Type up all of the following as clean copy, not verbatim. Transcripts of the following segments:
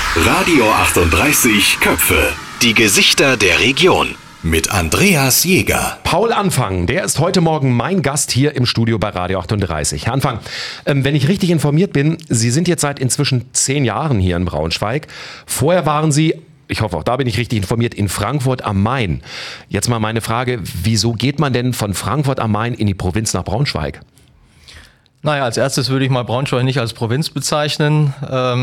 Radio 38 Köpfe. Die Gesichter der Region. Mit Andreas Jäger. Paul Anfang, der ist heute Morgen mein Gast hier im Studio bei Radio 38. Herr Anfang, wenn ich richtig informiert bin, Sie sind jetzt seit inzwischen 10 Jahren hier in Braunschweig. Vorher waren Sie, ich hoffe auch da bin ich richtig informiert, in Frankfurt am Main. Jetzt mal meine Frage, wieso geht man denn von Frankfurt am Main in die Provinz nach Braunschweig? Naja, als erstes würde ich mal Braunschweig nicht als Provinz bezeichnen.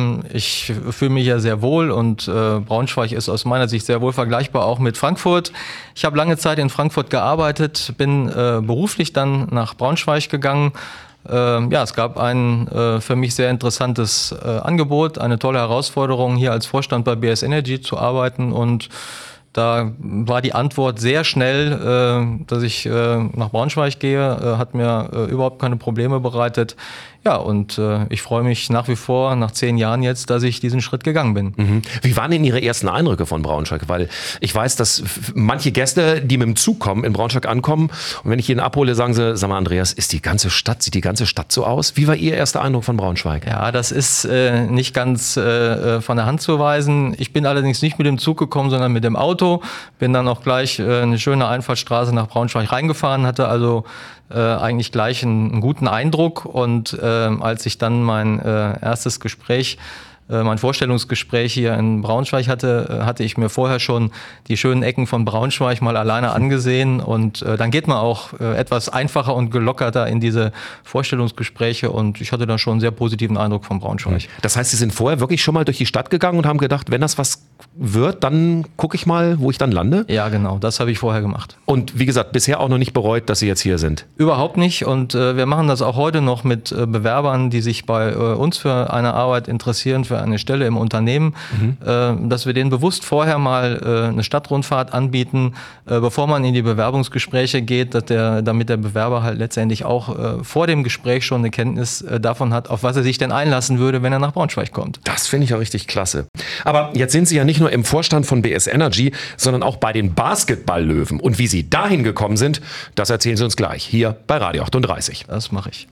Ich fühle mich ja sehr wohl und Braunschweig ist aus meiner Sicht sehr wohl vergleichbar auch mit Frankfurt. Ich habe lange Zeit in Frankfurt gearbeitet, bin beruflich dann nach Braunschweig gegangen. Ja, es gab ein für mich sehr interessantes Angebot, eine tolle Herausforderung, hier als Vorstand bei BS Energy zu arbeiten, und da war die Antwort sehr schnell, dass ich nach Braunschweig gehe, hat mir überhaupt keine Probleme bereitet. Ja, und ich freue mich nach wie vor, nach 10 Jahren jetzt, dass ich diesen Schritt gegangen bin. Mhm. Wie waren denn Ihre ersten Eindrücke von Braunschweig? Weil ich weiß, dass manche Gäste, die mit dem Zug kommen, in Braunschweig ankommen, und wenn ich jeden abhole, sagen sie, sag mal Andreas, sieht die ganze Stadt so aus? Wie war Ihr erster Eindruck von Braunschweig? Ja, das ist nicht ganz von der Hand zu weisen. Ich bin allerdings nicht mit dem Zug gekommen, sondern mit dem Auto. Bin dann auch gleich eine schöne Einfahrtsstraße nach Braunschweig reingefahren, hatte also eigentlich gleich einen guten Eindruck, und als ich dann mein erstes Gespräch, mein Vorstellungsgespräch hier in Braunschweig hatte ich mir vorher schon die schönen Ecken von Braunschweig mal alleine angesehen, und dann geht man auch etwas einfacher und gelockerter in diese Vorstellungsgespräche, und ich hatte da schon einen sehr positiven Eindruck von Braunschweig. Das heißt, Sie sind vorher wirklich schon mal durch die Stadt gegangen und haben gedacht, wenn das was wird, dann gucke ich mal, wo ich dann lande? Ja, genau, das habe ich vorher gemacht. Und wie gesagt, bisher auch noch nicht bereut, dass Sie jetzt hier sind? Überhaupt nicht, und wir machen das auch heute noch mit Bewerbern, die sich bei uns für eine Arbeit interessieren, für eine Stelle im Unternehmen, dass wir denen bewusst vorher mal eine Stadtrundfahrt anbieten, bevor man in die Bewerbungsgespräche geht, damit der Bewerber halt letztendlich auch vor dem Gespräch schon eine Kenntnis davon hat, auf was er sich denn einlassen würde, wenn er nach Braunschweig kommt. Das finde ich auch richtig klasse. Aber jetzt sind Sie ja nicht nur im Vorstand von BS Energy, sondern auch bei den Basketball-Löwen. Und wie Sie dahin gekommen sind, das erzählen Sie uns gleich hier bei Radio 38. Das mache ich.